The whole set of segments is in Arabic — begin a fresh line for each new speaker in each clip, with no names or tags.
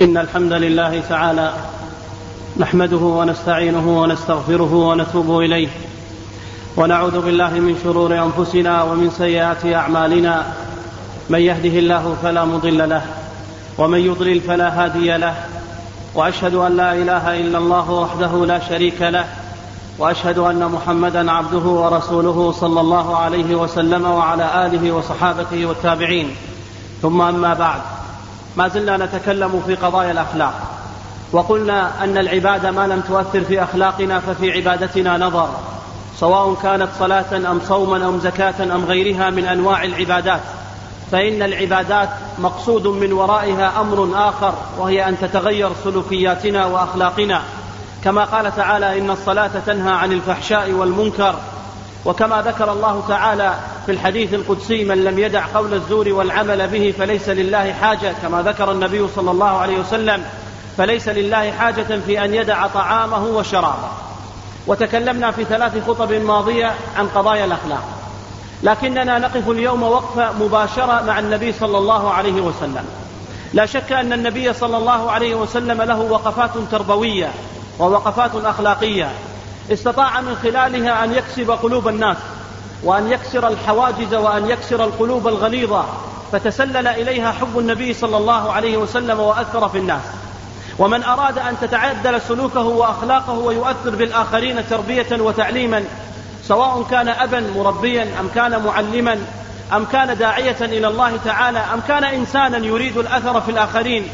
إن الحمد لله تعالى نحمده ونستعينه ونستغفره ونتوب إليه، ونعوذ بالله من شرور أنفسنا ومن سيئات أعمالنا. من يهده الله فلا مضل له، ومن يضلل فلا هادي له، وأشهد أن لا إله إلا الله وحده لا شريك له، وأشهد أن محمدا عبده ورسوله صلى الله عليه وسلم وعلى آله وصحابته والتابعين. ثم أما بعد، ما زلنا نتكلم في قضايا الأخلاق، وقلنا أن العبادة ما لم تؤثر في أخلاقنا ففي عبادتنا نظر، سواء كانت صلاة أم صوما أم زكاة أم غيرها من أنواع العبادات، فإن العبادات مقصود من ورائها أمر آخر، وهي أن تتغير سلوكياتنا وأخلاقنا، كما قال تعالى: إن الصلاة تنهى عن الفحشاء والمنكر. وكما ذكر الله تعالى في الحديث القدسي: من لم يدع قول الزور والعمل به فليس لله حاجة، كما ذكر النبي صلى الله عليه وسلم: فليس لله حاجة في أن يدع طعامه وشرابه. وتكلمنا في 3 خطب ماضية عن قضايا الأخلاق، لكننا نقف اليوم وقفة مباشرة مع النبي صلى الله عليه وسلم. لا شك أن النبي صلى الله عليه وسلم له وقفات تربوية ووقفات أخلاقية استطاع من خلالها أن يكسب قلوب الناس، وأن يكسر الحواجز، وأن يكسر القلوب الغليظة، فتسلل إليها حب النبي صلى الله عليه وسلم وأثر في الناس. ومن أراد أن تتعدل سلوكه وأخلاقه ويؤثر بالآخرين تربية وتعليما، سواء كان أبا مربيا أم كان معلما أم كان داعية إلى الله تعالى أم كان إنسانا يريد الأثر في الآخرين،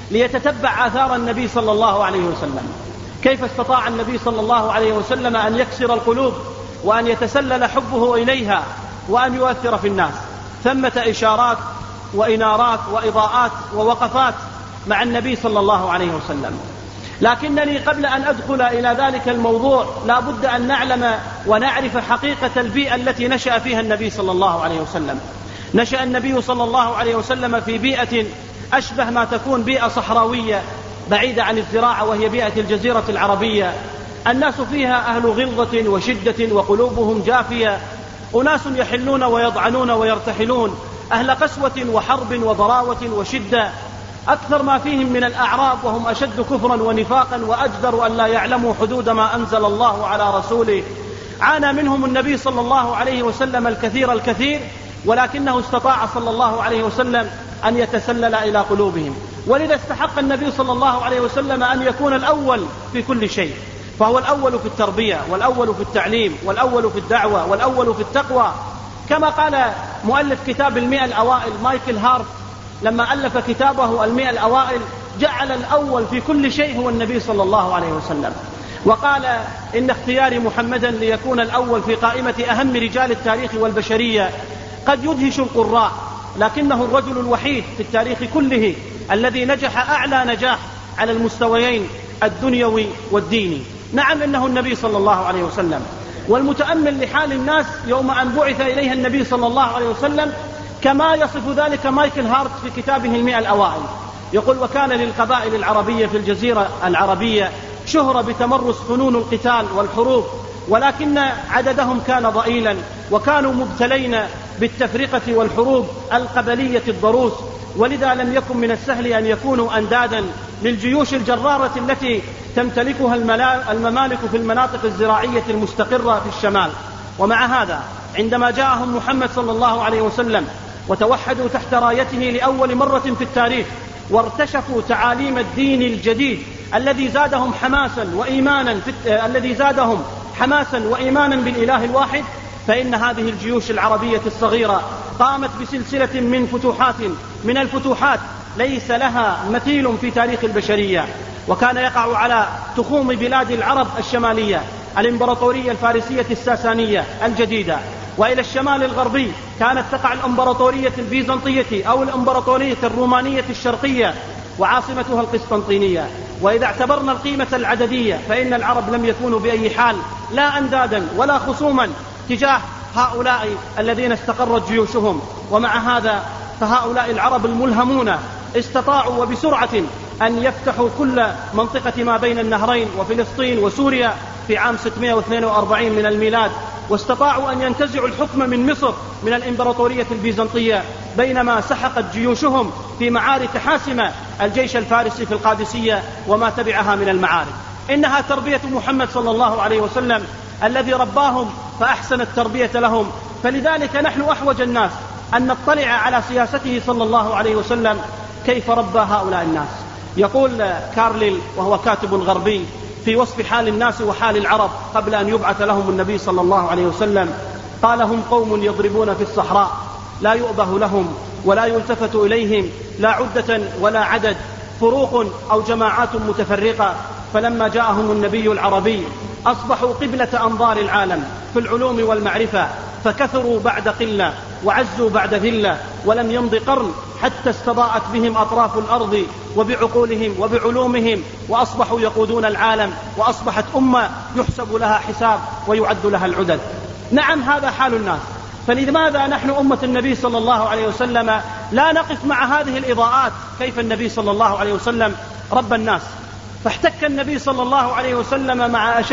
ليتتبع آثار النبي صلى الله عليه وسلم. كيف استطاع النبي صلى الله عليه وسلم أن يكسر القلوب وأن يتسلل حبه إليها وأن يؤثر في الناس؟ ثمة إشارات وإنارات وإضاءات ووقفات مع النبي صلى الله عليه وسلم. لكنني قبل أن أدخل إلى ذلك الموضوع لا بد أن نعلم ونعرف حقيقة البيئة التي نشأ فيها النبي صلى الله عليه وسلم. نشأ النبي صلى الله عليه وسلم في بيئة أشبه ما تكون بيئة صحراوية بعيدة عن الزراعة، وهي بيئة الجزيرة العربية. الناس فيها أهل غلظة وشدة وقلوبهم جافية، أناس يحلون ويضعنون ويرتحلون، أهل قسوة وحرب وضراوة وشدة، أكثر ما فيهم من الأعراب، وهم أشد كفرا ونفاقا وأجدر أن لا يعلموا حدود ما أنزل الله على رسوله. عانى منهم النبي صلى الله عليه وسلم الكثير، ولكنه استطاع صلى الله عليه وسلم أن يتسلل إلى قلوبهم. ولذا استحق النبي صلى الله عليه وسلم أن يكون الأول في كل شيء، فهو الأول في التربية، والأول في التعليم، والأول في الدعوة، والأول في التقوى. كما قال مؤلف كتاب 100 الأوائل مايكل هارت لما ألف كتابه 100 الأوائل، جعل الأول في كل شيء هو النبي صلى الله عليه وسلم، وقال: إن اختيار محمدا ليكون الأول في قائمة أهم رجال التاريخ والبشرية قد يدهش القراء، لكنه الرجل الوحيد في التاريخ كله الذي نجح أعلى نجاح على المستويين الدنيوي والديني. نعم، إنه النبي صلى الله عليه وسلم. والمتأمل لحال الناس يوم أن بعث إليها النبي صلى الله عليه وسلم كما يصف ذلك مايكل هارت في كتابه 100 الأوائل، يقول: وكان للقبائل العربية في الجزيرة العربية شهرة بتمرس فنون القتال والحروب، ولكن عددهم كان ضئيلا، وكانوا مبتلين بالتفرقة والحروب القبلية الضروس، ولذا لم يكن من السهل أن يكونوا أندادا للجيوش الجرارة التي تمتلكها الممالك في المناطق الزراعية المستقرة في الشمال. ومع هذا عندما جاءهم محمد صلى الله عليه وسلم وتوحدوا تحت رايته لأول مرة في التاريخ، وارتشفوا تعاليم الدين الجديد الذي زادهم حماسا وإيمانا بالإله الواحد، فإن هذه الجيوش العربية الصغيرة قامت بسلسلة من الفتوحات ليس لها مثيل في تاريخ البشرية. وكان يقع على تخوم بلاد العرب الشمالية الإمبراطورية الفارسية الساسانية الجديدة، وإلى الشمال الغربي كانت تقع الإمبراطورية البيزنطية أو الإمبراطورية الرومانية الشرقية وعاصمتها القسطنطينية. وإذا اعتبرنا القيمة العددية فإن العرب لم يكونوا بأي حال لا أندادا ولا خصوما تجاه هؤلاء الذين استقرت جيوشهم. ومع هذا فهؤلاء العرب الملهمون استطاعوا وبسرعة أن يفتحوا كل منطقة ما بين النهرين وفلسطين وسوريا في عام 642 من الميلاد، واستطاعوا أن ينتزعوا الحكم من مصر من الإمبراطورية البيزنطية، بينما سحقت جيوشهم في معارك حاسمة الجيش الفارسي في القادسية وما تبعها من المعارك. إنها تربية محمد صلى الله عليه وسلم الذي رباهم فأحسن التربية لهم. فلذلك نحن أحوج الناس أن نطلع على سياسته صلى الله عليه وسلم كيف ربى هؤلاء الناس. يقول كارليل وهو كاتب غربي في وصف حال الناس وحال العرب قبل أن يبعث لهم النبي صلى الله عليه وسلم، قال: هم قوم يضربون في الصحراء لا يؤبه لهم ولا يلتفت إليهم، لا عدة ولا عدد، فروق أو جماعات متفرقة. فلما جاءهم النبي العربي أصبحوا قبلة أنظار العالم في العلوم والمعرفة، فكثروا بعد قلة وعزوا بعد ذلة، ولم يمض قرن حتى استضاءت بهم أطراف الأرض وبعقولهم وبعلومهم، وأصبحوا يقودون العالم، وأصبحت أمة يحسب لها حساب ويعد لها العدد. نعم، هذا حال الناس. فلماذا نحن أمة النبي صلى الله عليه وسلم لا نقف مع هذه الإضاءات؟ كيف النبي صلى الله عليه وسلم رب الناس؟ فاحتك النبي صلى الله عليه وسلم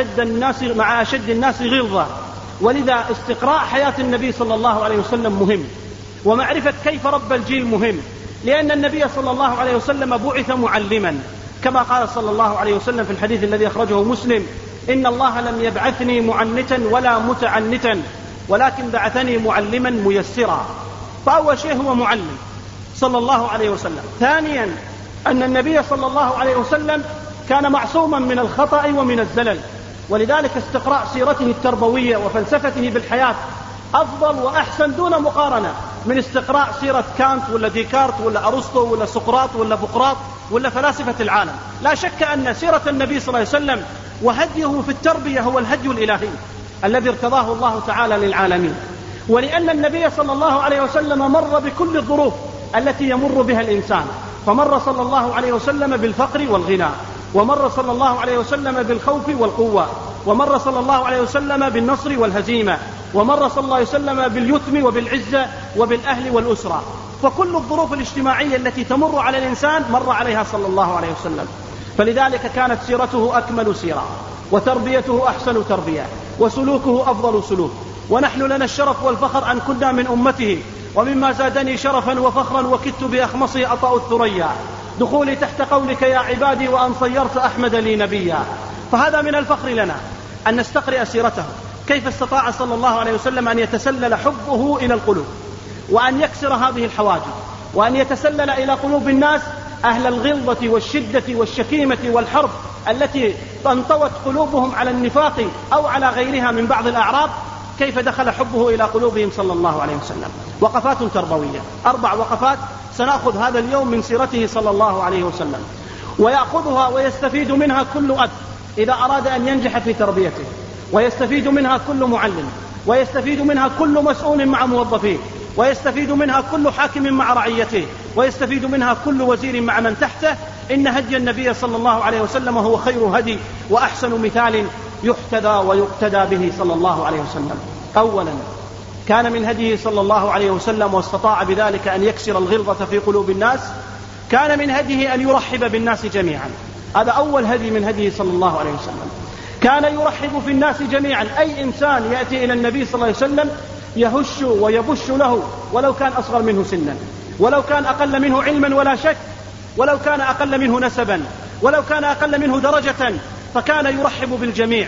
مع أشد الناس غلظة. ولذا استقراء حياة النبي صلى الله عليه وسلم مهم، ومعرفة كيف رب الجيل مهم، لأن النبي صلى الله عليه وسلم بعث معلما، كما قال صلى الله عليه وسلم في الحديث الذي أخرجه مسلم: إن الله لم يبعثني معنتا ولا متعنتا، ولكن بعثني معلما ميسرا. فأول شيء هو معلم صلى الله عليه وسلم. ثانيا أن النبي صلى الله عليه وسلم كان معصوما من الخطأ ومن الزلل، ولذلك استقراء سيرته التربوية وفلسفته بالحياة أفضل وأحسن دون مقارنة من استقراء سيرة كانت ولا ديكارت ولا أرسطو ولا سقراط ولا بقراط ولا فلاسفة العالم. لا شك أن سيرة النبي صلى الله عليه وسلم وهديه في التربية هو الهدي الإلهي الذي ارتضاه الله تعالى للعالمين. ولأن النبي صلى الله عليه وسلم مر بكل الظروف التي يمر بها الإنسان، فمر صلى الله عليه وسلم بالفقر والغنى، ومر صلى الله عليه وسلم بالخوف والقوة، ومر صلى الله عليه وسلم بالنصر والهزيمة، ومر صلى الله عليه وسلم باليتم وبالعزة وبالأهل والأسرة. فكل الظروف الاجتماعية التي تمر على الإنسان مر عليها صلى الله عليه وسلم. فلذلك كانت سيرته أكمل سيرة، وتربيته أحسن تربية، وسلوكه أفضل سلوك. ونحن لنا الشرف والفخر أن كنا من أمته، ومما زادني شرفا وفخرا وكدت بأخمصي أطأ الثريا دخولي تحت قولك يا عبادي وأن صيرت أحمد لي نبيا. فهذا من الفخر لنا أن نستقرئ سيرته، كيف استطاع صلى الله عليه وسلم أن يتسلل حبه إلى القلوب، وأن يكسر هذه الحواجز، وأن يتسلل إلى قلوب الناس أهل الغلظة والشدة والشكيمة والحرب التي انطوت قلوبهم على النفاق أو على غيرها من بعض الأعراض. كيف دخل حبه إلى قلوبهم صلى الله عليه وسلم. وقفات تربوية، 4 وقفات سنأخذ هذا اليوم من سيرته صلى الله عليه وسلم، ويأخذها ويستفيد منها كل أب إذا أراد أن ينجح في تربيته، ويستفيد منها كل معلم، ويستفيد منها كل مسؤول مع موظفيه، ويستفيد منها كل حاكم مع رعيته، ويستفيد منها كل وزير مع من تحته. إن هدي النبي صلى الله عليه وسلم هو خير هدي وأحسن مثال يحتذى ويقتدى به صلى الله عليه وسلم. أولا، كان من هديه صلى الله عليه وسلم، واستطاع بذلك أن يكسر الغلظة في قلوب الناس، كان من هديه أن يرحب بالناس جميعا. هذا أول هدي من هديه صلى الله عليه وسلم، كان يرحب في الناس جميعا. أي إنسان يأتي إلى النبي صلى الله عليه وسلم يهش ويبش له، ولو كان أصغر منه سنا، ولو كان أقل منه علما ولا شك، ولو كان أقل منه نسبا، ولو كان أقل منه درجة، فكان يرحب بالجميع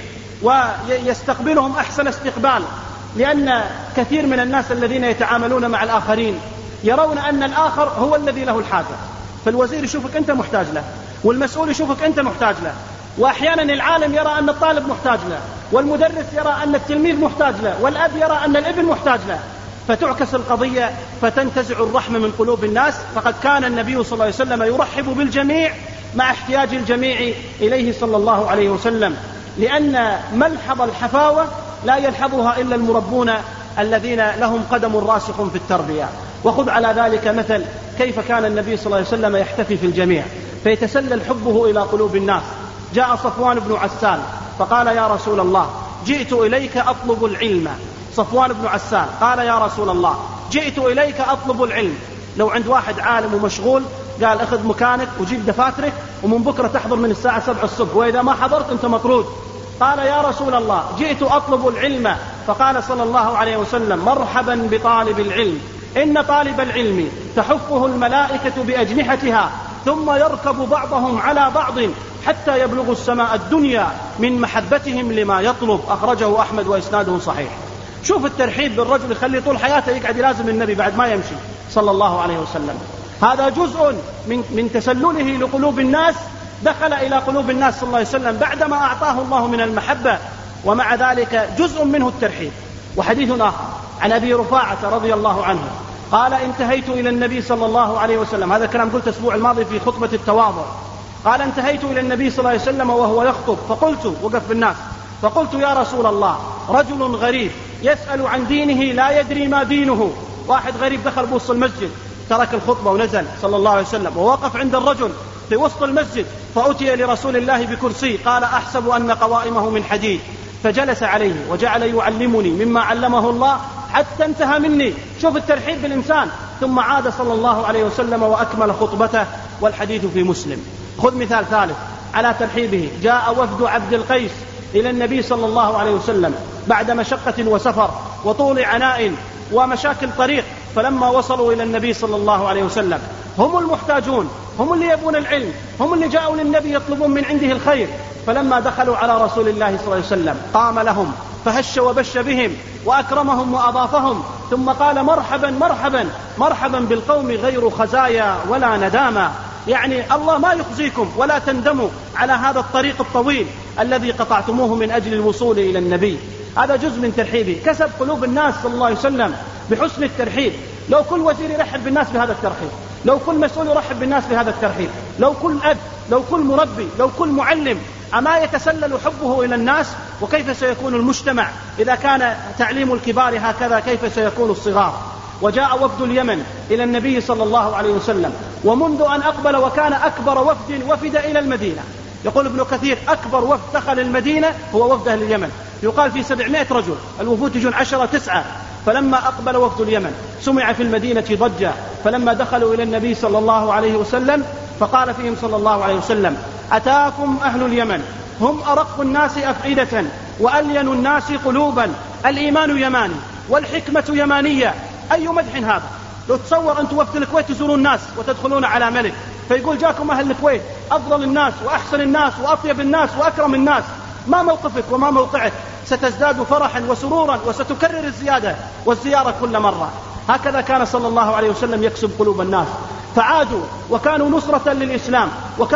ويستقبلهم أحسن استقبال. لأن كثير من الناس الذين يتعاملون مع الآخرين يرون أن الآخر هو الذي له الحاجة، فالوزير يشوفك أنت محتاج له، والمسؤول يشوفك أنت محتاج له، وأحيانا العالم يرى أن الطالب محتاج له، والمدرس يرى أن التلميذ محتاج له، والأب يرى أن الابن محتاج له، فتعكس القضية فتنتزع الرحمة من قلوب الناس. فقد كان النبي صلى الله عليه وسلم يرحب بالجميع مع احتياج الجميع إليه صلى الله عليه وسلم، لأن ملحظ الحفاوة لا يلحظها إلا المربون الذين لهم قدم راسخ في التربية. وخذ على ذلك مثل كيف كان النبي صلى الله عليه وسلم يحتفي في الجميع فيتسلل حبه إلى قلوب الناس. جاء صفوان بن عسال فقال يا رسول الله جئت إليك أطلب العلم. صفوان بن عسال قال يا رسول الله جئت إليك أطلب العلم. لو عند واحد عالم ومشغول قال اخذ مكانك وجيب دفاترك ومن بكرة تحضر من الساعة 7 الصبح، وإذا ما حضرت أنت مطرود. قال يا رسول الله جئت أطلب العلم فقال صلى الله عليه وسلم: مرحبا بطالب العلم، إن طالب العلم تحفه الملائكة بأجنحتها ثم يركب بعضهم على بعض حتى يبلغ السماء الدنيا من محبتهم لما يطلب. أخرجه أحمد وإسناده صحيح. شوف الترحيب بالرجل يخلي طول حياته يقعد يلازم النبي بعد ما يمشي صلى الله عليه وسلم. هذا جزء من تسلله لقلوب الناس، دخل إلى قلوب الناس صلى الله عليه وسلم بعدما أعطاه الله من المحبة، ومع ذلك جزء منه الترحيب. وحديث آخر عن أبي رفاعة رضي الله عنه قال: انتهيت إلى النبي صلى الله عليه وسلم، هذا كلام قلت الأسبوع الماضي في خطبة التواضع، قال: انتهيت إلى النبي صلى الله عليه وسلم وهو يخطب، فقلت، وقف بالناس، فقلت: يا رسول الله، رجل غريب يسأل عن دينه لا يدري ما دينه. واحد غريب دخل بوسط المسجد، ترك الخطبة ونزل صلى الله عليه وسلم ووقف عند الرجل في وسط المسجد، فأتي لرسول الله بكرسي، قال: أحسب أن قوائمه من حديد، فجلس عليه وجعل يعلمني مما علمه الله حتى انتهى مني. شوف الترحيب بالإنسان. ثم عاد صلى الله عليه وسلم وأكمل خطبته، والحديث في مسلم. خذ مثال ثالث على ترحيبه. جاء وفد عبد القيس إلى النبي صلى الله عليه وسلم بعد مشقة وسفر وطول عناء ومشاكل طريق، فلما وصلوا إلى النبي صلى الله عليه وسلم هم المحتاجون، هم اللي يبون العلم، هم اللي جاءوا للنبي يطلبون من عنده الخير. فلما دخلوا على رسول الله صلى الله عليه وسلم قام لهم فهش وبش بهم وأكرمهم وأضافهم، ثم قال: مرحبا مرحبا مرحبا بالقوم غير خزايا ولا ندامة. يعني الله ما يخزيكم ولا تندموا على هذا الطريق الطويل الذي قطعتموه من أجل الوصول إلى النبي. هذا جزء من ترحيبه، كسب قلوب الناس صلى الله عليه وسلم بحسن الترحيب. لو كل وزير يرحب بالناس بهذا الترحيب، لو كل مسؤول يرحب بالناس بهذا الترحيب، لو كل أب، لو كل مربي، لو كل معلم، أما يتسلل حبه إلى الناس؟ وكيف سيكون المجتمع إذا كان تعليم الكبار هكذا؟ كيف سيكون الصغار؟ وجاء وفد اليمن إلى النبي صلى الله عليه وسلم، ومنذ أن أقبل وكان أكبر وفد وفد إلى المدينة. يقول ابن كثير: أكبر وفد دخل المدينة هو وفد أهل اليمن، يقال في 700 رجل، الوفود يجون 10 9. فلما أقبل وفد اليمن سمع في المدينة ضجة، فلما دخلوا إلى النبي صلى الله عليه وسلم فقال فيهم صلى الله عليه وسلم: أتاكم أهل اليمن، هم أرق الناس أفئدة وألين الناس قلوبا، الإيمان يماني والحكمة يمانية. أي مدح هذا؟ لو تصور أنتم وفد الكويت تزورون الناس وتدخلون على ملك فيقول: جاكم أهل الكويت أفضل الناس وأحسن الناس وأطيب الناس وأكرم الناس، ما موقفك وما موقعك؟ ستزداد فرحا وسرورا وستكرر الزيادة والزيارة كل مرة. هكذا كان صلى الله عليه وسلم يكسب قلوب الناس، فعادوا وكانوا نصرة للإسلام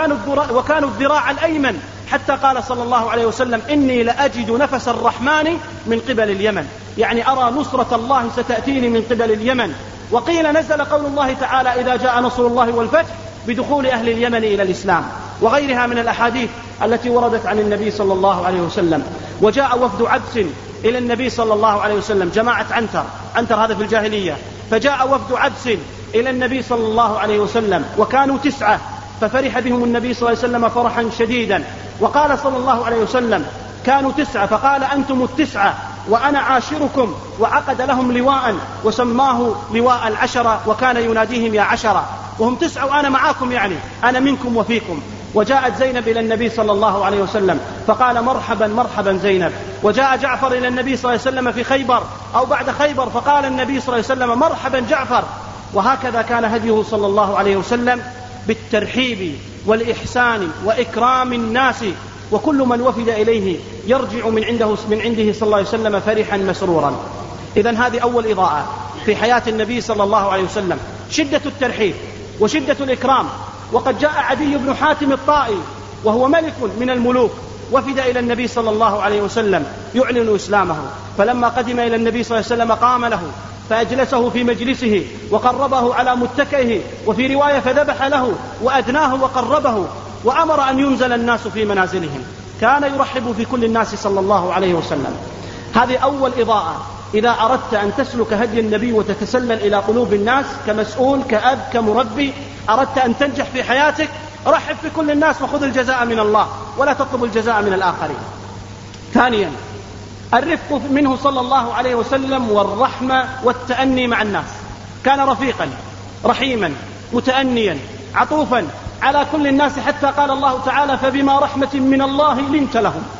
وكانوا الذراع الأيمن، حتى قال صلى الله عليه وسلم: إني لأجد نفس الرحمن من قبل اليمن، يعني أرى نصرة الله ستأتيني من قبل اليمن. وقيل نزل قول الله تعالى: إذا جاء نصر الله والفتح، بدخول أهل اليمن إلى الإسلام، وغيرها من الأحاديث التي وردت عن النبي صلى الله عليه وسلم. وجاء وفد عبس إلى النبي صلى الله عليه وسلم، جماعة عنتر هذا في الجاهلية، فجاء وفد عبس إلى النبي صلى الله عليه وسلم وكانوا 9، ففرح بهم النبي صلى الله عليه وسلم فرحا شديدا، وقال صلى الله عليه وسلم: كانوا 9، فقال: أنتم 9 وأنا عاشركم، وعقد لهم لواء وسماه لواء 10، وكان يناديهم يا 10، وهم 9 وأنا معاكم، يعني أنا منكم وفيكم. وجاءت زينب إلى النبي صلى الله عليه وسلم فقال: مرحبا مرحبا زينب. وجاء جعفر إلى النبي صلى الله عليه وسلم في خيبر أو بعد خيبر، فقال النبي صلى الله عليه وسلم: مرحبا جعفر. وهكذا كان هديه صلى الله عليه وسلم بالترحيب والإحسان وإكرام الناس، وكل من وفد إليه يرجع من عنده صلى الله عليه وسلم فرحا مسرورا. إذن هذه أول إضاءة في حياة النبي صلى الله عليه وسلم، شدة الترحيب وشدة الإكرام. وقد جاء عدي بن حاتم الطائي وهو ملك من الملوك، وفد إلى النبي صلى الله عليه وسلم يعلن إسلامه، فلما قدم إلى النبي صلى الله عليه وسلم قام له فأجلسه في مجلسه وقربه على متكئه، وفي رواية فذبح له وأدناه وقربه، وأمر أن ينزل الناس في منازلهم. كان يرحب في كل الناس صلى الله عليه وسلم. هذه أول إضاءة. إذا أردت أن تسلك هدي النبي وتتسلل إلى قلوب الناس كمسؤول كأب كمربي، أردت أن تنجح في حياتك، رحب في كل الناس وخذ الجزاء من الله ولا تطلب الجزاء من الآخرين. ثانيا الرفق منه صلى الله عليه وسلم والرحمة والتأني مع الناس. كان رفيقا رحيما متأنيا عطوفا على كل الناس، حتى قال الله تعالى: فبما رحمة من الله لنت لهم.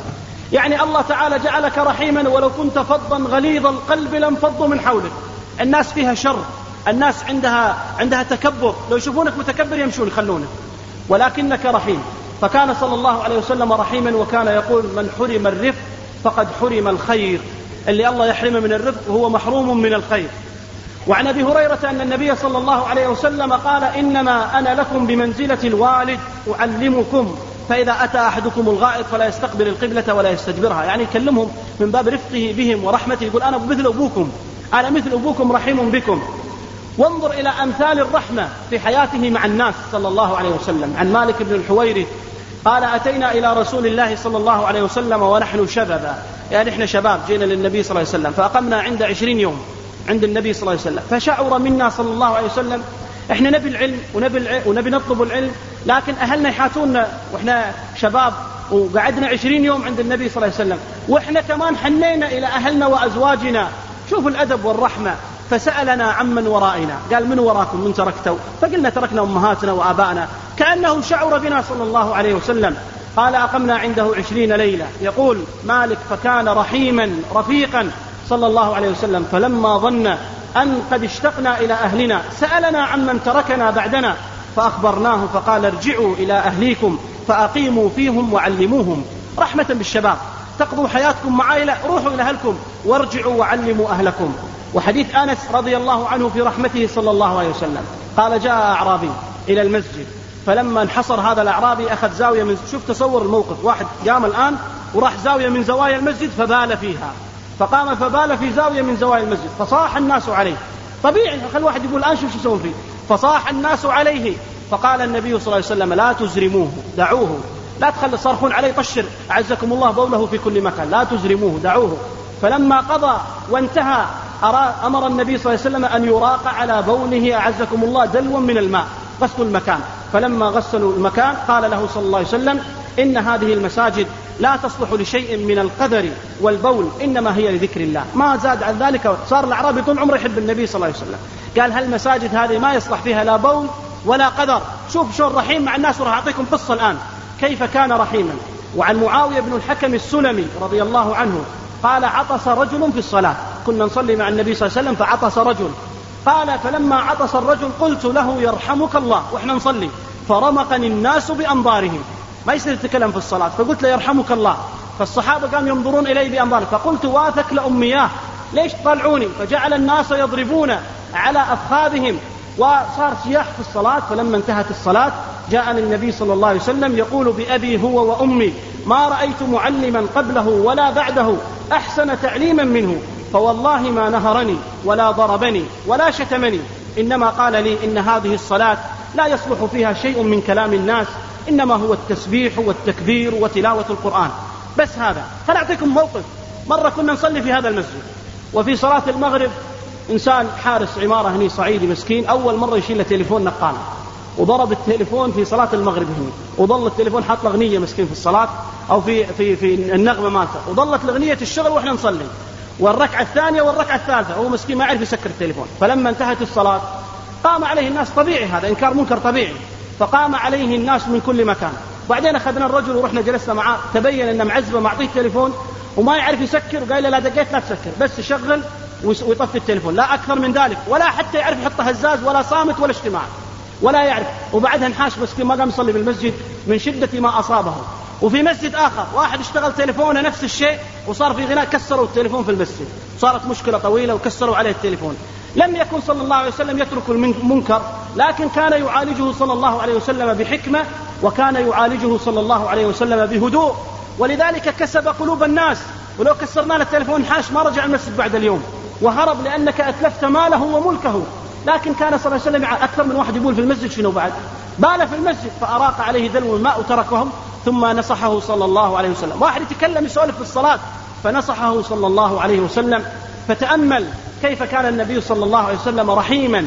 يعني الله تعالى جعلك رحيما، ولو كنت فظا غليظ القلب لانفضوا من حولك. الناس فيها شر، الناس عندها تكبر، لو يشوفونك متكبر يمشون يخلونك، ولكنك رحيم. فكان صلى الله عليه وسلم رحيما، وكان يقول: من حرم الرفق فقد حرم الخير. اللي الله يحرمه من الرفق هو محروم من الخير. وعن أبي هريرة أن النبي صلى الله عليه وسلم قال: إنما أنا لكم بمنزلة الوالد أعلمكم، فإذا أتى أحدكم الغائط فلا يستقبل القبلة ولا يستدبرها. يعني يكلمهم من باب رفقه بهم ورحمته، يقول: أنا مثل أبوكم، أنا مثل أبوكم رحيم بكم. وانظر إلى أمثال الرحمة في حياته مع الناس صلى الله عليه وسلم. عن مالك بن الحويرث قال: أتينا إلى رسول الله صلى الله عليه وسلم ونحن شبابا، يعني إحنا شباب جينا للنبي صلى الله عليه وسلم، فأقمنا عند 20 يوم عند النبي صلى الله عليه وسلم. فشعر منا صلى الله عليه وسلم إحنا نبي العلم ونبي نطلب العلم، لكن أهلنا يحاتوننا وإحنا شباب، وقعدنا 20 يوم عند النبي صلى الله عليه وسلم، وإحنا كمان حنينا إلى أهلنا وأزواجنا. شوفوا الأدب والرحمة. فسألنا عمن ورائنا، قال: من وراكم من تركتوا؟ فقلنا: تركنا أمهاتنا وآباءنا. كأنه شعر بنا صلى الله عليه وسلم. قال: أقمنا عنده 20 ليلة. يقول مالك: فكان رحيما رفيقا صلى الله عليه وسلم، فلما ظن أن قد اشتقنا إلى أهلنا سألنا عمن تركنا بعدنا، فأخبرناه فقال: ارجعوا إلى أهليكم فأقيموا فيهم وعلموهم. رحمة بالشباب، تقضوا حياتكم مع عائلة، روحوا إلى أهلكم وارجعوا وعلموا أهلكم. وحديث أنس رضي الله عنه في رحمته صلى الله عليه وسلم قال: جاء أعرابي إلى المسجد، فلما انحصر هذا الأعرابي أخذ زاوية من، شوف تصور الموقف، واحد قام الآن وراح زاوية من زوايا المسجد فبال فيها، فقام فبال في زاوية من زوايا المسجد، فصاح الناس عليه. طبيعي، خل واحد يقول الآن شوف شو يسوون فيه. فصاح الناس عليه، فقال النبي صلى الله عليه وسلم: لا تزرموه، دعوه، لا تخلي صرخون عليه طشر أعزكم الله بوله في كل مكان، لا تزرموه، دعوه. فلما قضى وانتهى أمر النبي صلى الله عليه وسلم أن يراق على بوله أعزكم الله دلوا من الماء، غسلوا المكان. فلما غسلوا المكان قال له صلى الله عليه وسلم: إن هذه المساجد لا تصلح لشيء من القدر والبول، إنما هي لذكر الله. ما زاد عن ذلك. صار الأعرابي طول عمره يحب النبي صلى الله عليه وسلم، قال: هالمساجد هذه ما يصلح فيها لا بول ولا قدر. شوف شو رحيم مع الناس. وراح أعطيكم قصة الآن كيف كان رحيما. وعن معاوية بن الحكم السلمي رضي الله عنه قال: عطس رجل في الصلاة، كنا نصلي مع النبي صلى الله عليه وسلم فعطس رجل. قال: فلما عطس الرجل قلت له: يرحمك الله، وإحنا نصلي، فرمقني الناس بأنظارهم. ما يصير يتكلم في الصلاة، فقلت له: يرحمك الله. فالصحابة قاموا ينظرون إلي بأنظارهم، فقلت: واثك لأمياه، ليش تطلعوني؟ فجعل الناس يضربون على أفخاذهم، وصار سياح في الصلاة. فلما انتهت الصلاة جاءني النبي صلى الله عليه وسلم يقول: بأبي هو وأمي ما رأيت معلما قبله ولا بعده أحسن تعليما منه، فوالله ما نهرني ولا ضربني ولا شتمني، إنما قال لي: إن هذه الصلاة لا يصلح فيها شيء من كلام الناس، إنما هو التسبيح والتكبير وتلاوة القرآن. بس هذا. فنعطيكم موقف. مرة كنا نصلي في هذا المسجد، وفي صلاة المغرب إنسان حارس عمارة هني صعيدي مسكين، أول مرة يشيل تليفون نقالة، وضرب التليفون في صلاة المغرب هني، وظل التليفون حاط الأغنية مسكين في الصلاة أو في النغمة مالته، وظلت الأغنية الشغل وإحنا نصلي، والركعة الثانية والركعة الثالثة، هو مسكين ما يعرف يسكر التليفون. فلما انتهت الصلاة قام عليه الناس، طبيعي هذا إنكار منكر طبيعي، فقام عليه الناس من كل مكان. بعدين أخذنا الرجل ورحنا جلسنا معاه، تبين أن معزبة معطيه التليفون وما يعرف يسكر، وقال له: لا دقيت لا تسكر، بس يشغل ويطفي التليفون، لا أكثر من ذلك، ولا حتى يعرف يحط هزاز ولا صامت ولا اجتماع ولا يعرف. وبعدها انحاش مسكين ما قام يصلي بالمسجد من شدة ما أصابه. وفي مسجد آخر واحد اشتغل تليفونه نفس الشيء، وصار في غناء، كسروا التليفون في المسجد، صارت مشكلة طويلة وكسروا عليه التليفون. لم يكن صلى الله عليه وسلم يترك المنكر، لكن كان يعالجه صلى الله عليه وسلم بحكمة، وكان يعالجه صلى الله عليه وسلم بهدوء، ولذلك كسب قلوب الناس. ولو كسرنا له التليفون حاش ما رجع المسجد بعد اليوم، وهرب لأنك أتلفت ماله وملكه. لكن كان صلى الله عليه وسلم أكثر من واحد يقول في المسجد شنو بعد، بال في المسجد، فأراق عليه دلو الماء وتركهم، ثم نصحه صلى الله عليه وسلم. واحد يتكلم يسولف في الصلاة فنصحه صلى الله عليه وسلم. فتأمل كيف كان النبي صلى الله عليه وسلم رحيما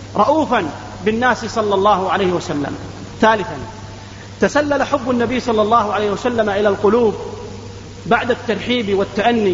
رؤوفا بالناس صلى الله عليه وسلم. ثالثا، تسلل حب النبي صلى الله عليه وسلم إلى القلوب بعد الترحيب والتأني،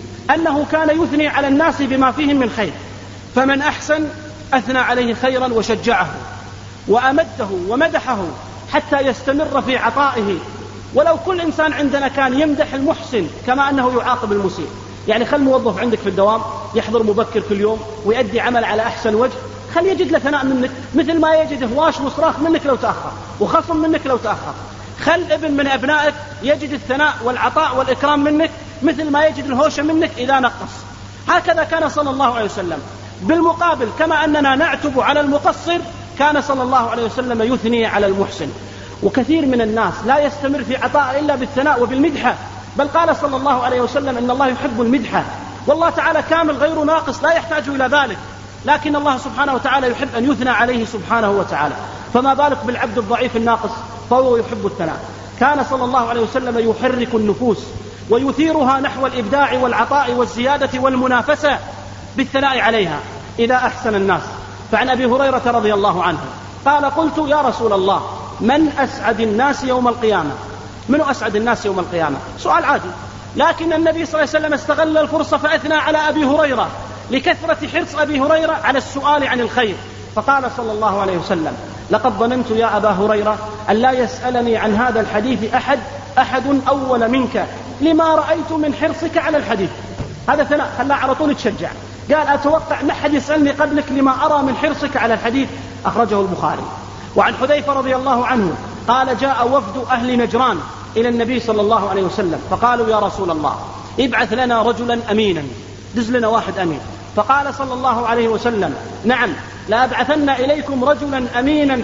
أنه كان يثني على الناس بما فيهم من خير، فمن أحسن أثنى عليه خيرا وشجعه وأمده ومدحه حتى يستمر في عطائه ولو كل إنسان عندنا كان يمدح المحسن كما أنه يعاقب المسيء. يعني خل موظف عندك في الدوام يحضر مبكر كل يوم ويؤدي عمل على أحسن وجه، خل يجد له ثناء منك مثل ما يجد هواش وصراخ منك لو تأخر، وخصم منك لو تأخر. خل ابن من أبنائك يجد الثناء والعطاء والإكرام منك مثل ما يجد الهوشة منك إذا نقص. هكذا كان صلى الله عليه وسلم. بالمقابل كما أننا نعتب على المقصر، كان صلى الله عليه وسلم يثني على المحسن. وكثير من الناس لا يستمر في عطاء إلا بالثناء وبالمدحة، بل قال صلى الله عليه وسلم إن الله يحب المدحة، والله تعالى كامل غير ناقص لا يحتاج إلى ذلك، لكن الله سبحانه وتعالى يحب أن يثنى عليه سبحانه وتعالى، فما بالك بالعبد الضعيف الناقص فهو يحب الثناء. كان صلى الله عليه وسلم يحرك النفوس ويثيرها نحو الإبداع والعطاء والزيادة والمنافسة بالثناء عليها إذا أحسن الناس. فعن أبي هريرة رضي الله عنه قال قلت يا رسول الله من أسعد الناس يوم القيامة؟ من أسعد الناس يوم القيامة؟ سؤال عادي، لكن النبي صلى الله عليه وسلم استغل الفرصة فأثنى على أبي هريرة لكثرة حرص أبي هريرة على السؤال عن الخير، فقال صلى الله عليه وسلم لقد ظننت يا أبا هريرة أن لا يسألني عن هذا الحديث أحد أول منك لما رأيت من حرصك على الحديث. هذا ثناء خلاه على طول يتشجع، قال أتوقع ما حد يسألني قبلك لما أرى من حرصك على الحديث، أخرجه البخاري. وعن حذيفة رضي الله عنه قال جاء وفد أهل نجران إلى النبي صلى الله عليه وسلم فقالوا يا رسول الله ابعث لنا رجلا أمينا، دز لنا واحد أمين. فقال صلى الله عليه وسلم نعم لأبعثن إليكم رجلا أمينا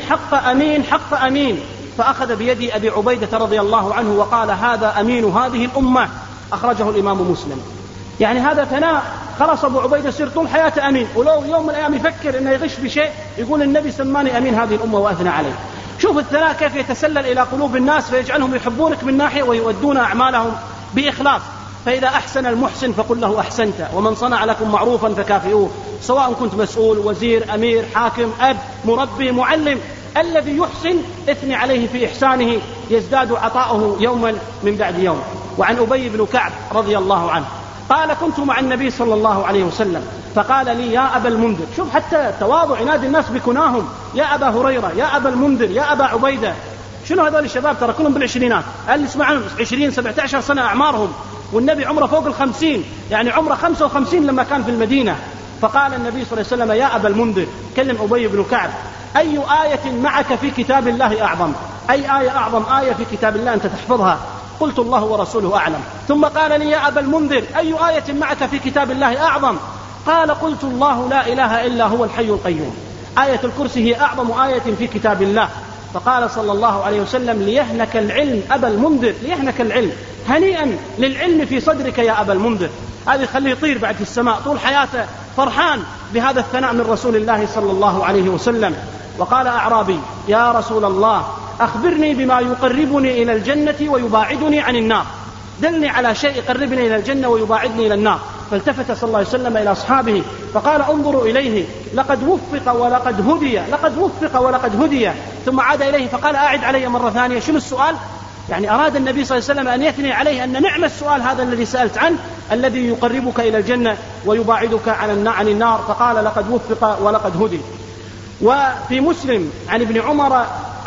حق أمين. فأخذ بيدي أبي عبيدة رضي الله عنه وقال هذا أمين هذه الأمة، أخرجه الإمام مسلم. يعني هذا ثناء، خلاص أبو عبيدة يصير طول حياته أمين، ولو يوم من الأيام يفكر أنه يغش بشيء يقول النبي سماني أمين هذه الأمة وأثنى عليه. شوف الثناء كيف يتسلل إلى قلوب الناس فيجعلهم يحبونك من ناحية ويؤدون أعمالهم بإخلاص. فإذا أحسن المحسن فقل له أحسنت، ومن صنع لكم معروفا فكافئوه، سواء كنت مسؤول، وزير، أمير، حاكم، أب، مربي، معلم، الذي يحسن اثني عليه في إحسانه يزداد عطاؤه يوما من بعد يوم. وعن أبي بن كعب رضي الله عنه قال كنت مع النبي صلى الله عليه وسلم فقال لي يا أبا المنذر، شوف حتى تواضع ينادي الناس بكناهم، يا أبا هريرة، يا أبا المنذر، يا أبا عبيدة. شنو هذول الشباب؟ ترى كلهم بالعشرينات، اللي اسمعهم 20-17 سنة أعمارهم، والنبي عمره فوق 50، يعني عمره 55 لما كان في المدينة. فقال النبي صلى الله عليه وسلم يا أبا المنذر، كلم أبي بن كعب أي آية معك في كتاب الله أعظم؟ أي آية أعظم آية في كتاب الله أنت تحفظها؟ قلت الله ورسوله أعلم. ثم قال لي يا أبا المنذر أي آية معك في كتاب الله أعظم؟ قال قلت الله لا إله إلا هو الحي القيوم. آية الكرسي هي أعظم آية في كتاب الله. فقال صلى الله عليه وسلم ليهنك العلم أبا المنذر، ليهنك العلم، هنيئا للعلم في صدرك يا أبا المنذر. هذا يخليه يطير بعد في السماء طول حياته فرحان بهذا الثناء من رسول الله صلى الله عليه وسلم. وقال أعرابي يا رسول الله أخبرني بما يقربني إلى الجنة ويباعدني عن النار، دلني على شيء يقربني إلى الجنة ويباعدني إلى النار. فالتفت صلى الله عليه وسلم إلى أصحابه فقال انظروا إليه لقد وفق ولقد هدي، لقد وفق ولقد هدي. ثم عاد إليه فقال أعد علي مرة ثانية. شنو السؤال؟ يعني أراد النبي صلى الله عليه وسلم أن يثني عليه أن نعم السؤال هذا الذي سألت عنه، الذي يقربك إلى الجنة ويباعدك عن النار. فقال لقد وفق ولقد هدي. وفي مسلم عن ابن عمر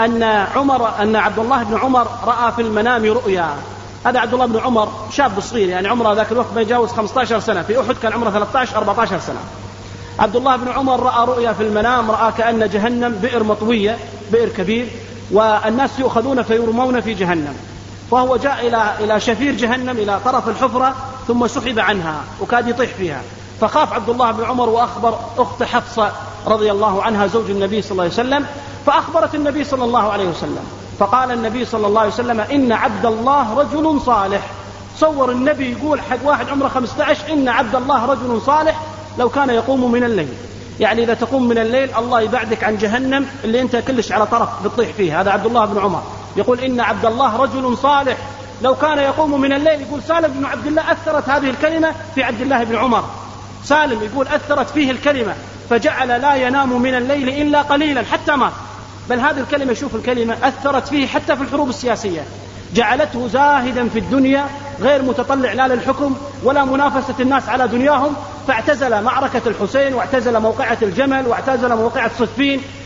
أن عبد الله بن عمر رأى في المنام رؤيا. هذا عبد الله بن عمر شاب صغير، يعني عمره ذاك الوقت ما يجاوز 15 سنة، في أحد كان عمره 13-14 سنة. عبد الله بن عمر رأى رؤيا في المنام، رأى كأن جهنم بئر مطوية، بئر كبير، والناس يؤخذون فيرمون في جهنم. فهو جاء إلى شفير جهنم، إلى طرف الحفرة، ثم سحب عنها وكاد يطيح فيها. فخاف عبد الله بن عمر وأخبر أخت حفصة رضي الله عنها زوج النبي صلى الله عليه وسلم، فأخبرت النبي صلى الله عليه وسلم. فقال النبي صلى الله عليه وسلم إن عبد الله رجل صالح. صور النبي يقول حق واحد عمره 15 إن عبد الله رجل صالح لو كان يقوم من الليل. يعني إذا تقوم من الليل الله يبعدك عن جهنم اللي أنت كلش على طرف بتطيح فيه. هذا عبد الله بن عمر يقول إن عبد الله رجل صالح لو كان يقوم من الليل. يقول سالم بن عبد الله أثرت هذه الكلمة في عبد الله بن عمر. سالم يقول أثرت فيه الكلمة فجعل لا ينام من الليل إلا قليلا حتى مات. بل هذه الكلمة، شوف الكلمة أثرت فيه حتى في الحروب السياسية، جعلته زاهدا في الدنيا غير متطلع لا للحكم ولا منافسة الناس على دنياهم. فاعتزل معركة الحسين، واعتزل موقعة الجمل، واعتزل موقعة صفين،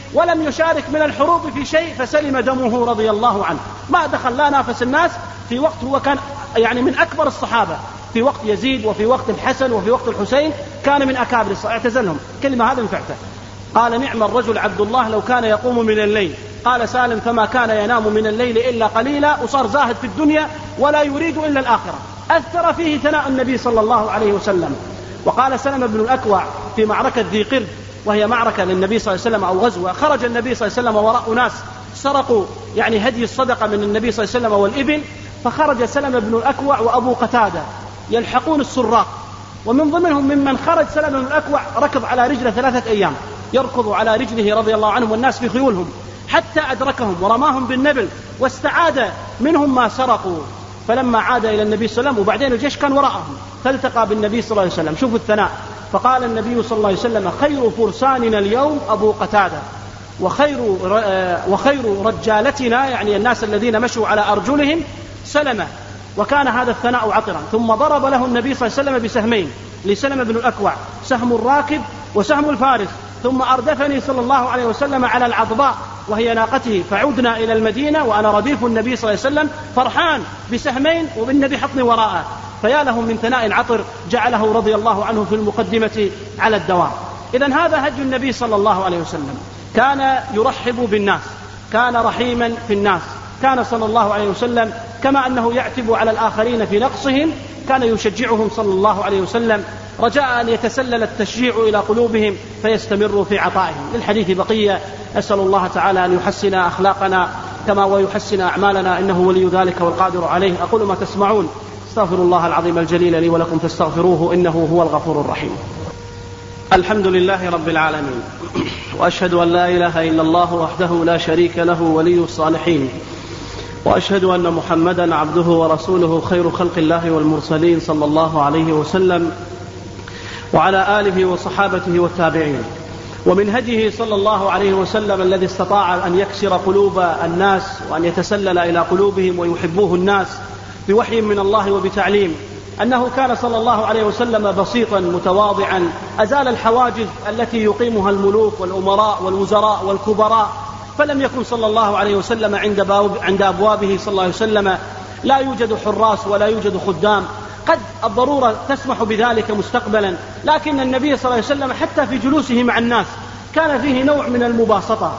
ولم يشارك من الحروب في شيء فسلم دمه رضي الله عنه. ما دخل لا نافس الناس في وقت هو كان يعني من أكبر الصحابة، في وقت يزيد وفي وقت الحسن وفي وقت الحسين كان من أكابر الصحابة، اعتزلهم. كلمة هذا انفعته. قال نعم الرجل عبد الله لو كان يقوم من الليل. قال سالم فما كان ينام من الليل إلا قليلا، وصار زاهد في الدنيا ولا يريد إلا الآخرة. أثر فيه ثناء النبي صلى الله عليه وسلم. وقال سلمة بن الأكوع في معركة ذي قرد، وهي معركة للنبي صلى الله عليه وسلم أو غزوة، خرج النبي صلى الله عليه وسلم وراء ناس سرقوا يعني هدي الصدقة من النبي صلى الله عليه وسلم والإبل، فخرج سلمة بن الأكوع وأبو قتادة يلحقون السراق، ومن ضمنهم ممن خرج سلمة بن الأكوع ركض على رجله 3 أيام، يركض على رجله رضي الله عنه والناس في خيولهم، حتى أدركهم ورماهم بالنبل واستعاد منهم ما سرقوا. فلما عاد إلى النبي صلى الله عليه وسلم وبعدين الجيش كان وراءهم، فالتقى بالنبي صلى الله عليه وسلم. شوفوا الثناء. فقال النبي صلى الله عليه وسلم خير فرساننا اليوم أبو قتادة، وخير رجالتنا يعني الناس الذين مشوا على أرجلهم سلمة. وكان هذا الثناء عطرا. ثم ضرب له النبي صلى الله عليه وسلم بسهمين لسلمة بن الأكوع، سهم الراكب وسهم الفارس. ثم أردفني صلى الله عليه وسلم على العضباء وهي ناقته، فعدنا إلى المدينة وأنا رديف النبي صلى الله عليه وسلم فرحان بسهمين وبالنبي حطني وراءه. فيا له من ثناء عطر جعله رضي الله عنه في المقدمة على الدوام. إذن هذا هدي النبي صلى الله عليه وسلم، كان يرحب بالناس، كان رحيما في الناس، كان صلى الله عليه وسلم كما أنه يعتب على الآخرين في نقصهم كان يشجعهم صلى الله عليه وسلم رجاء أن يتسلل التشجيع إلى قلوبهم فيستمروا في عطائهم. للحديث بقية، أسأل الله تعالى أن يحسن أخلاقنا كما ويحسن أعمالنا، إنه ولي ذلك والقادر عليه. أقول ما تسمعون، استغفر الله العظيم الجليل لي ولكم فاستغفروه إنه هو الغفور الرحيم. الحمد لله رب العالمين، وأشهد أن لا إله إلا الله وحده لا شريك له ولي الصالحين، وأشهد أن محمدا عبده ورسوله خير خلق الله والمرسلين صلى الله عليه وسلم وعلى آله وصحابته والتابعين. ومن هديه صلى الله عليه وسلم الذي استطاع أن يكسر قلوب الناس وأن يتسلل إلى قلوبهم ويحبوه الناس بوحي من الله وبتعليم، أنه كان صلى الله عليه وسلم بسيطا متواضعا، أزال الحواجز التي يقيمها الملوك والأمراء والوزراء والكبراء. فلم يكن صلى الله عليه وسلم عند أبوابه صلى الله عليه وسلم لا يوجد حراس ولا يوجد خدام، قد الضرورة تسمح بذلك مستقبلا، لكن النبي صلى الله عليه وسلم حتى في جلوسه مع الناس كان فيه نوع من المباسطة.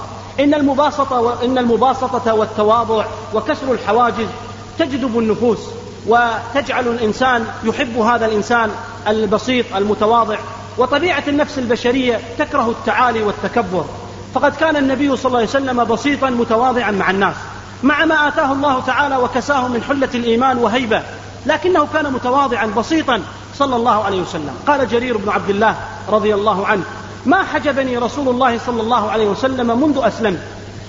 إن المباسطة والتواضع وكسر الحواجز تجذب النفوس وتجعل الإنسان يحب هذا الإنسان البسيط المتواضع. وطبيعة النفس البشرية تكره التعالي والتكبر، فقد كان النبي صلى الله عليه وسلم بسيطا متواضعا مع الناس مع ما آتاه الله تعالى وكساه من حلة الإيمان وهيبة، لكنه كان متواضعا بسيطا صلى الله عليه وسلم. قال جرير بن عبد الله رضي الله عنه: ما حجبني رسول الله صلى الله عليه وسلم منذ أسلمت،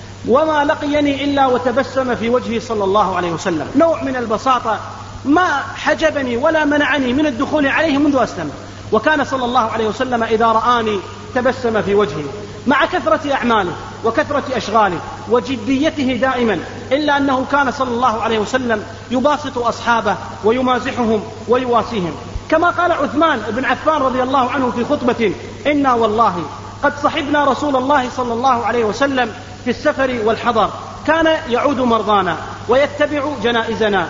وما لقيني إلا وتبسم في وجهي صلى الله عليه وسلم. نوع من البساطة ما حجبني ولا منعني من الدخول عليه منذ أسلمت. وكان صلى الله عليه وسلم إذا رآني تبسم في وجهي، مع كثرة أعماله وكثرة أشغاله وجديته دائما، إلا أنه كان صلى الله عليه وسلم يباسط أصحابه ويمازحهم ويواسيهم. كما قال عثمان بن عفان رضي الله عنه في خطبة: إنا والله قد صحبنا رسول الله صلى الله عليه وسلم في السفر والحضر، كان يعود مرضانا ويتبع جنائزنا،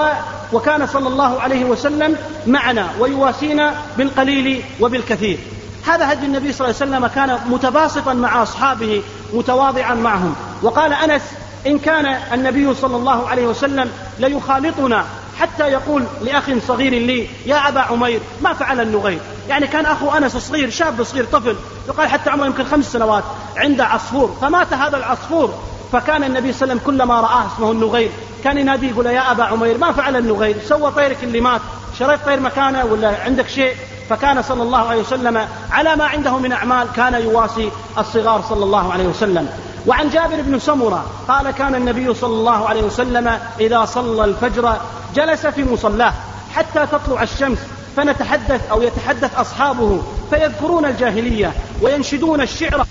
وكان صلى الله عليه وسلم معنا ويواسينا بالقليل وبالكثير. هذا هدي النبي صلى الله عليه وسلم، كان متباسطا مع أصحابه متواضعا معهم. وقال أنس: إن كان النبي صلى الله عليه وسلم ليخالطنا حتى يقول لأخ صغير لي: يا أبا عمير ما فعل النغير. يعني كان أخو أنس صغير، شاب صغير، طفل، يقال حتى عمره يمكن 5 سنوات، عنده عصفور فمات هذا العصفور، فكان النبي صلى الله عليه وسلم كلما رآه اسمه النغير كان ينادي يقول: يا أبا عمير ما فعل النغير، سوى طيرك اللي مات، شريت طير مكانه ولا عندك شيء؟ فكان صلى الله عليه وسلم على ما عنده من أعمال كان يواسي الصغار صلى الله عليه وسلم. وعن جابر بن سمرة قال: كان النبي صلى الله عليه وسلم إذا صلى الفجر جلس في مصلاه حتى تطلع الشمس، فنتحدث أو يتحدث أصحابه فيذكرون الجاهلية وينشدون الشعر.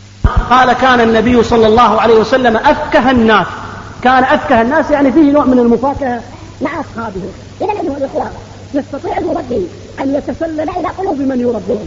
قال: كان النبي صلى الله عليه وسلم أفكه الناس، كان أفكه الناس يعني فيه نوع من المفاكهة مع أصحابه. إذا أيها الإخوة، يستطيع المربي أن يتسلل إلى قلوب من يربيهم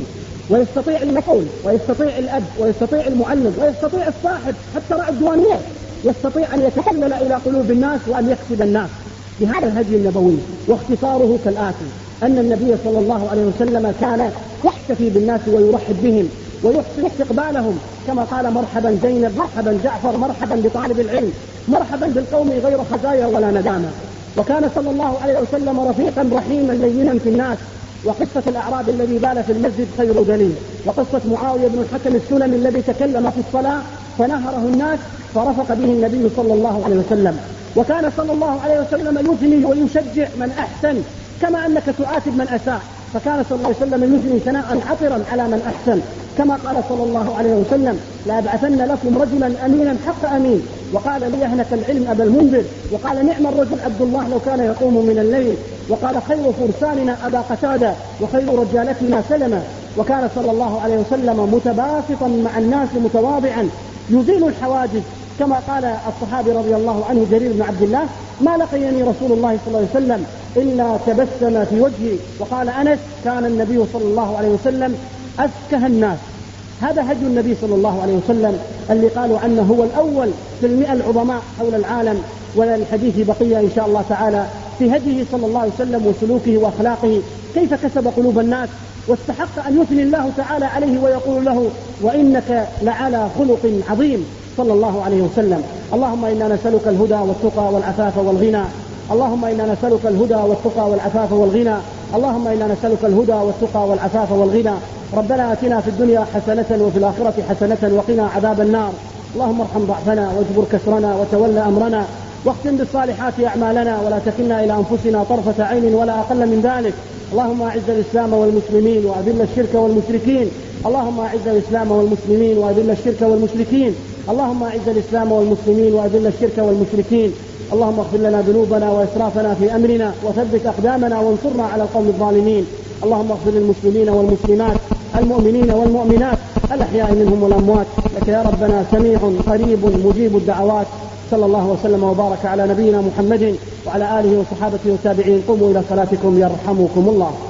ويستطيع المسؤول، ويستطيع الأب، ويستطيع المعلم، ويستطيع الصاحب حتى رأى الديوانية، يستطيع أن يتحلل إلى قلوب الناس وأن يكسب الناس بهذا الهدي النبوي. واختصاره كالآتي: أن النبي صلى الله عليه وسلم كان يحتفي بالناس ويرحب بهم ويحسن استقبالهم، كما قال: مرحبا زينب، مرحبا جعفر، مرحبا بطالب العلم، مرحبا بالقوم غير خزايا ولا ندامة. وكان صلى الله عليه وسلم رفيقا رحيما لينا في الناس. وقصة الأعراب الذي بال في المسجد خير دليل، وقصة معاوية بن الحكم السلمي الذي تكلم في الصلاة فنهره الناس فرفق به النبي صلى الله عليه وسلم. وكان صلى الله عليه وسلم يثني ويشجع من أحسن كما أنك تعاتب من أساء، فكان صلى الله عليه وسلم يثني ثناء عطرا على من أحسن، كما قال صلى الله عليه وسلم: لأبعثن لكم رجلا أمينا حق أمين. وقال: ليهنك العلم أبا المنذر. وقال: نعم الرجل عبد الله لو كان يقوم من الليل. وقال: خير فرساننا أبا قتادة، وخير رجالتنا سلمة. وكان صلى الله عليه وسلم متباسطا مع الناس متواضعا يزيل الحواجز، كما قال الصحابي رضي الله عنه جرير بن عبد الله: ما لقيني رسول الله صلى الله عليه وسلم إلا تبسم في وجهي. وقال أنس: كان النبي صلى الله عليه وسلم أفكه الناس. هذا هدي النبي صلى الله عليه وسلم اللي قالوا عنه هو الأول في 100 العظماء حول العالم. وللحديث بقية إن شاء الله تعالى في هديه صلى الله عليه وسلم وسلوكه وأخلاقه، كيف كسب قلوب الناس واستحق أن يثني الله تعالى عليه ويقول له: وإنك لعلى خلق عظيم صلى الله عليه وسلم. اللهم إنا نسألك الهدى والتقى والعفاف والغنى، اللهم إنا نسألك الهدى والتقى والعفاف والغنى، اللهم إنا نسألك الهدى والتقى والعفاف والغنى. ربنا آتنا في الدنيا حسنة وفي الآخرة حسنة وقنا عذاب النار. اللهم ارحم ضعفنا واجبر كسرنا وتولى أمرنا واختم بالصالحات أعمالنا ولا تكلنا إلى أنفسنا طرفة عين ولا أقل من ذلك. اللهم أعز الإسلام والمسلمين وأذل الشرك والمشركين. اللهم أعز الإسلام والمسلمين وأذل الشرك والمشركين. اللهم أعز الإسلام والمسلمين وأذل الشرك والمشركين. اللهم اغفر لنا ذنوبنا وإسرافنا في أمرنا وثبت أقدامنا وانصرنا على القوم الظالمين. اللهم اغفر للمسلمين والمسلمات المؤمنين والمؤمنات الأحياء منهم والأموات، لك يا ربنا سميع قريب مجيب الدعوات. صلى الله وسلم وبارك على نبينا محمد وعلى آله وصحابته والتابعين. قوموا إلى صلاتكم يرحمكم الله.